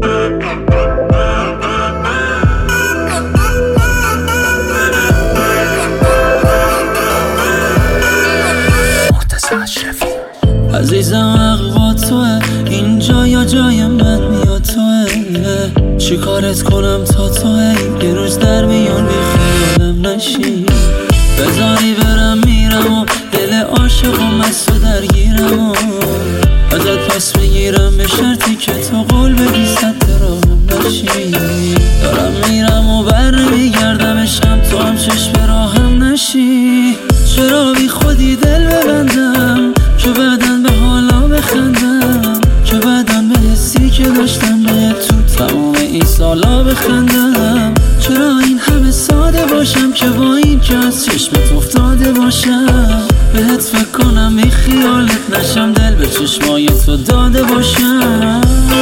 عزیزم حق با توه، اینجا یا جای من یا توه. چی کارت کنم تا توه، یه روز در میون بی خیالم نشی. بذاری برم میرم و دل عاشق و مست و درگیرم و ازت پس بگیرم به شرطی که تو قول بدی صد راهم نشی. دارم میرم و بر نمیگردم عشقم، تو هم چشم راهم نشی. چرا بی خودی دل ببندم که بعدن به حالا بخندم، که بعدن به حسی که داشتم به تو تمام این سالا بخندم. چرا این همه ساده باشم که با این که از چشمت افتاده باشم، بهت فکر کنم بی خیالت نشم، دل به چشمای تو داده باشم.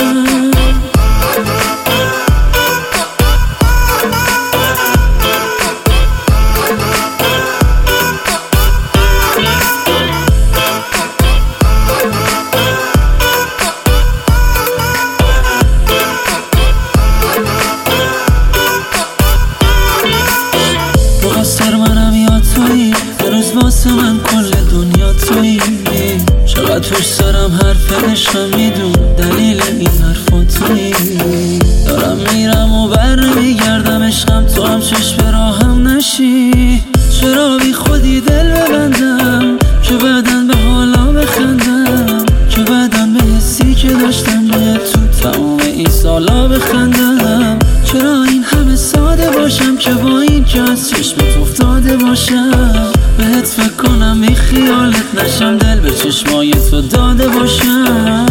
مقصر منم یا تویی، هنوز واسه من کل دنیا تویی. چقدر پشت سرم حرف عشقم، میدون دلیل این حرفا تویی. دارم میرم و بر نمیگردم عشقم، تو هم چشم راهم نشی. چرا بی خودی دل ببندم که بعدن به حالا بخندم، که بعدن به حسی که داشتم به تو تمام این سالا بخندم. چرا این همه ساده باشم که با این که از چشمت افتاده باشم، بهت فکر کنم بی خیالت نشم، دل به چشمای تو داده باشم.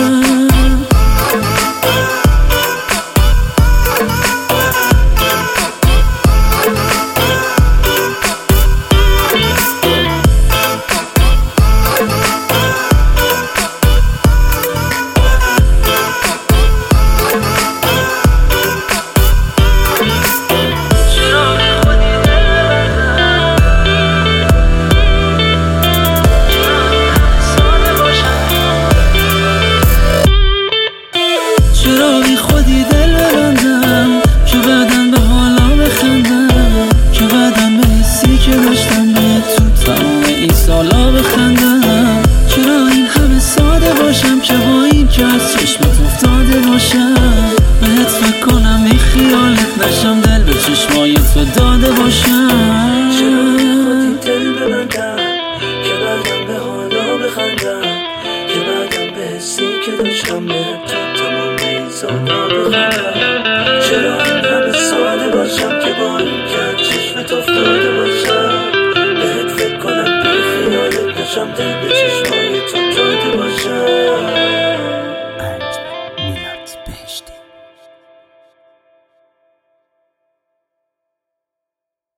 چرا بی خودی دل ببندم که بعدن به حالا بخندم، که بعدن به حسی که داشتم به تو تمام این سالا بخندم. چرا این همه ساده باشم که با این که از چشمت افتاده باشم، بهت فکر کنم بی خیالت نشم، دل به چشمای تو داده باشم. چرا بی خودی دل ببندم که بعدن به حالا بخندم، که بعدن به حسی که داشتم به تو تمام این سالا بخندم. چرا این همه ساده باشم که با این که چشمت افتاده باشم، بهت فکر کنم بی خیالت نشم، دل به چشمای تو داده باشم.